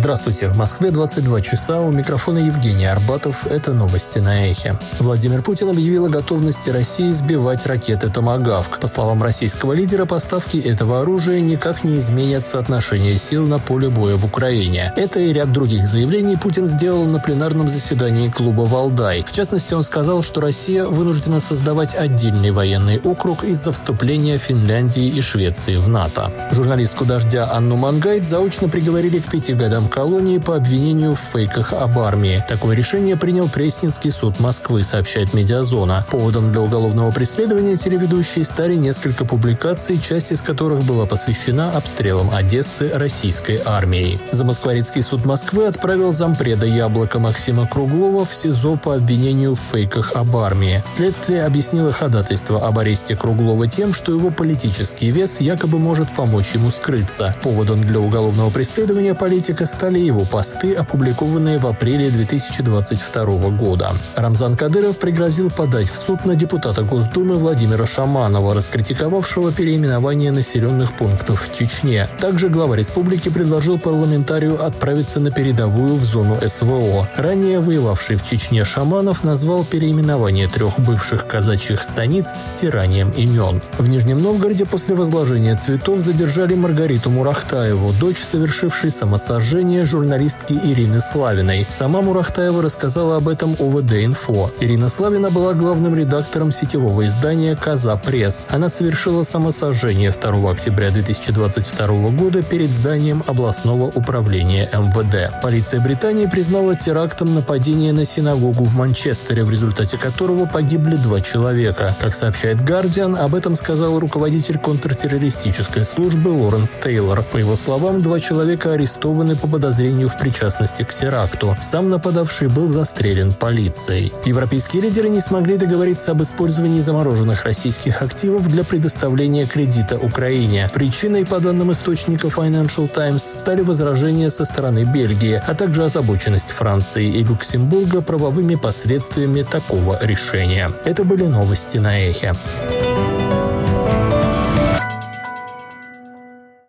Здравствуйте, в Москве 22 часа, у микрофона Евгений Арбатов, это новости на Эхе. Владимир Путин объявил о готовности России сбивать ракеты «Томагавк». По словам российского лидера, поставки этого оружия никак не изменят соотношение сил на поле боя в Украине. Это и ряд других заявлений Путин сделал на пленарном заседании клуба «Валдай». В частности, он сказал, что Россия вынуждена создавать отдельный военный округ из-за вступления Финляндии и Швеции в НАТО. Журналистку «Дождя» Анну Мангайт заочно приговорили к 5 годам колонии по обвинению в фейках об армии. Такое решение принял Пресненский суд Москвы, сообщает «Медиазона». Поводом для уголовного преследования телеведущей стали несколько публикаций, часть из которых была посвящена обстрелам Одессы российской армией. Замоскворецкий суд Москвы отправил зампреда «Яблоко» Максима Круглова в СИЗО по обвинению в фейках об армии. Следствие объяснило ходатайство об аресте Круглова тем, что его политический вес якобы может помочь ему скрыться. Поводом для уголовного преследования политика стали его посты, опубликованные в апреле 2022 года. Рамзан Кадыров пригрозил подать в суд на депутата Госдумы Владимира Шаманова, раскритиковавшего переименование населенных пунктов в Чечне. Также глава республики предложил парламентарию отправиться на передовую в зону СВО. Ранее воевавший в Чечне Шаманов назвал переименование 3 бывших казачьих станиц стиранием имен. В Нижнем Новгороде после возложения цветов задержали Маргариту Мурахтаеву, дочь совершившей самосожжение журналистки Ирины Славиной. Сама Мурахтаева рассказала об этом ОВД-Инфо. Ирина Славина была главным редактором сетевого издания «Коза Пресс». Она совершила самосожжение 2 октября 2022 года перед зданием областного управления МВД. Полиция Британии признала терактом нападение на синагогу в Манчестере, в результате которого погибли 2 человека. Как сообщает «Гардиан», об этом сказал руководитель контртеррористической службы Лоренс Тейлор. По его словам, 2 человека арестованы по подозрению в причастности к теракту. Сам нападавший был застрелен полицией. Европейские лидеры не смогли договориться об использовании замороженных российских активов для предоставления кредита Украине. Причиной, по данным источника Financial Times, стали возражения со стороны Бельгии, а также озабоченность Франции и Люксембурга правовыми последствиями такого решения. Это были новости на Эхе.